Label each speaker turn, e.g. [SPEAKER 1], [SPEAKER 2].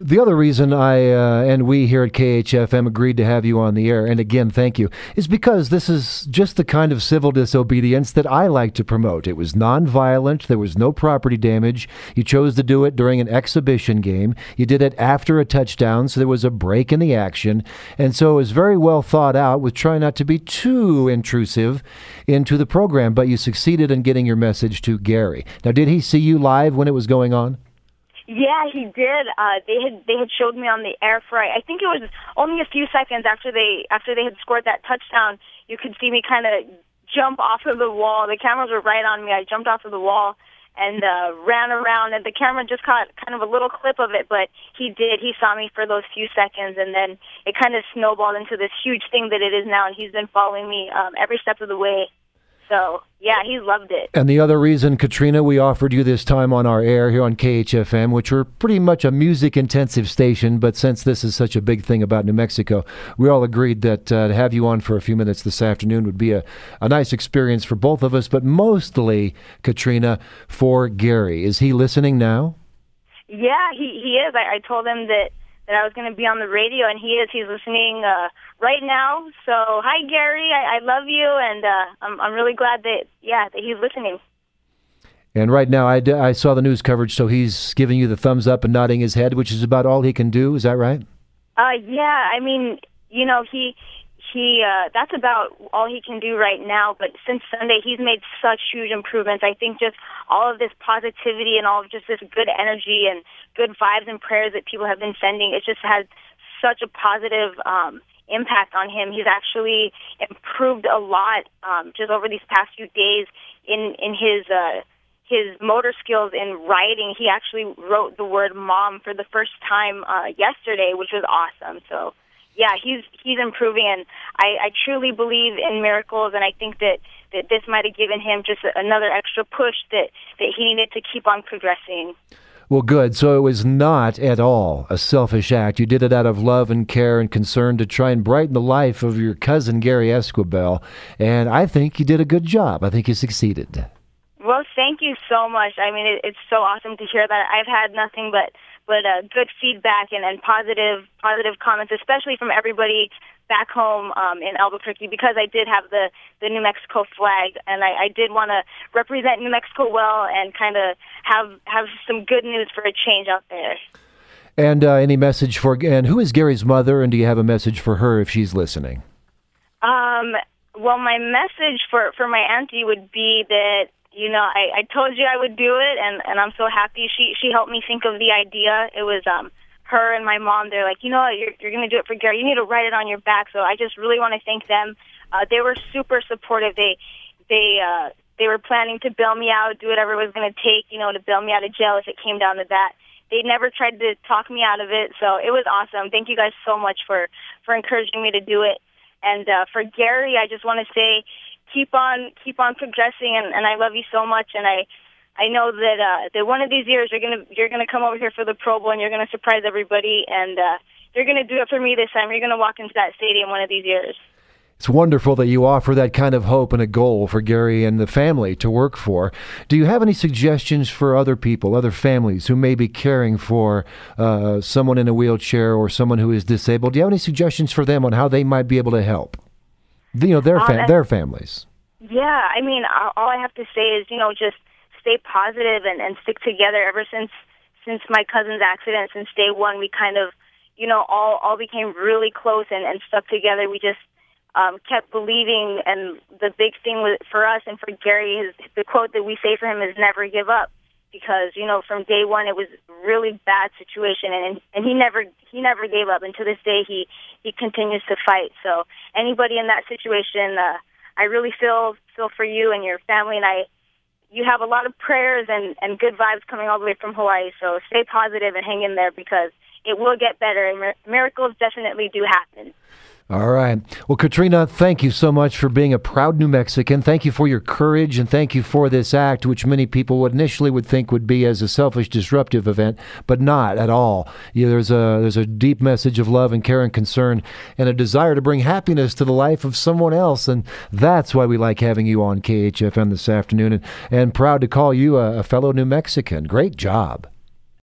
[SPEAKER 1] The other reason I and we here at KHFM agreed to have you on the air, and again, thank you, is because this is just the kind of civil disobedience that I like to promote. It was nonviolent. There was no property damage. You chose to do it during an exhibition game. You did it after a touchdown, so there was a break in the action. And so it was very well thought out with trying not to be too intrusive into the program, but you succeeded in getting your message to Gary. Now, did he see you live when it was going on?
[SPEAKER 2] Yeah, he did. They had showed me on the air for I think it was only a few seconds after they had scored that touchdown. You could see me kind of jump off of the wall. The cameras were right on me. I jumped off of the wall and ran around, and the camera just caught kind of a little clip of it. But he did. He saw me for those few seconds, and then it kind of snowballed into this huge thing that it is now. And he's been following me every step of the way. So, yeah, he loved it. And
[SPEAKER 1] the other reason, Katrina, we offered you this time on our air here on KHFM, which we're pretty much a music-intensive station, but since this is such a big thing about New Mexico, we all agreed that to have you on for a few minutes this afternoon would be a nice experience for both of us, but mostly, Katrina, for Gary. Is he listening now?
[SPEAKER 2] Yeah, he is. I told him that I was going to be on the radio, and he is. He's listening right now. So, hi, Gary. I love you, and I'm really glad that he's listening.
[SPEAKER 1] And right now, I saw the news coverage, so he's giving you the thumbs up and nodding his head, which is about all he can do. Is that right?
[SPEAKER 2] Yeah. I mean, you know, he that's about all he can do right now. But since Sunday, he's made such huge improvements. I think just all of this positivity and all of just this good energy and good vibes and prayers that people have been sending, it just has such a positive impact on him. He's actually improved a lot just over these past few days in his motor skills in writing. He actually wrote the word mom for the first time yesterday, which was awesome. So, yeah, he's improving, and I truly believe in miracles, and I think that this might have given him just another extra push that he needed to keep on progressing.
[SPEAKER 1] Well, good. So it was not at all a selfish act. You did it out of love and care and concern to try and brighten the life of your cousin, Gary Esquivel, and I think you did a good job. I think you succeeded.
[SPEAKER 2] Well, thank you so much. I mean, it's so awesome to hear that. I've had nothing but good feedback and positive comments, especially from everybody back home in Albuquerque, because I did have the New Mexico flag, and I did want to represent New Mexico well and kind of have some good news for a change out there.
[SPEAKER 1] And any message and who is Gary's mother, and do you have a message for her if she's listening?
[SPEAKER 2] Well, my message for my auntie would be that, you know, I told you I would do it, and I'm so happy. She helped me think of the idea. It was her and my mom. They're like, you know, you're going to do it for Gary. You need to write it on your back. So I just really want to thank them. They were super supportive. They were planning to bail me out, do whatever it was going to take, you know, to bail me out of jail if it came down to that. They never tried to talk me out of it, so it was awesome. Thank you guys so much for encouraging me to do it. And for Gary, I just want to say, keep on progressing, and I love you so much, and I know that one of these years you're gonna come over here for the Pro Bowl, and you're gonna surprise everybody, and you're gonna do it for me this time. You're gonna walk into that stadium one of these years.
[SPEAKER 1] It's wonderful that you offer that kind of hope and a goal for Gary and the family to work for. Do you have any suggestions for other people, other families who may be caring for someone in a wheelchair or someone who is disabled? Do you have any suggestions for them on how they might be able to help? You know, their families.
[SPEAKER 2] Yeah, I mean, all I have to say is, you know, just stay positive and stick together. Ever since my cousin's accident, since day one, we kind of, you know, all became really close and stuck together. We just kept believing, and the big thing for us and for Gary is the quote that we say for him is never give up, because, you know, from day one it was a really bad situation, and he never gave up, and to this day he continues to fight. So anybody in that situation, I really feel for you and your family, and you have a lot of prayers and good vibes coming all the way from Hawaii. So stay positive and hang in there, because it will get better, and miracles definitely do happen.
[SPEAKER 1] All right. Well, Katrina, thank you so much for being a proud New Mexican. Thank you for your courage, and thank you for this act, which many people initially would think would be as a selfish, disruptive event, but not at all. There's a deep message of love and care and concern, and a desire to bring happiness to the life of someone else, and that's why we like having you on KHFM this afternoon, and proud to call you a fellow New Mexican. Great job.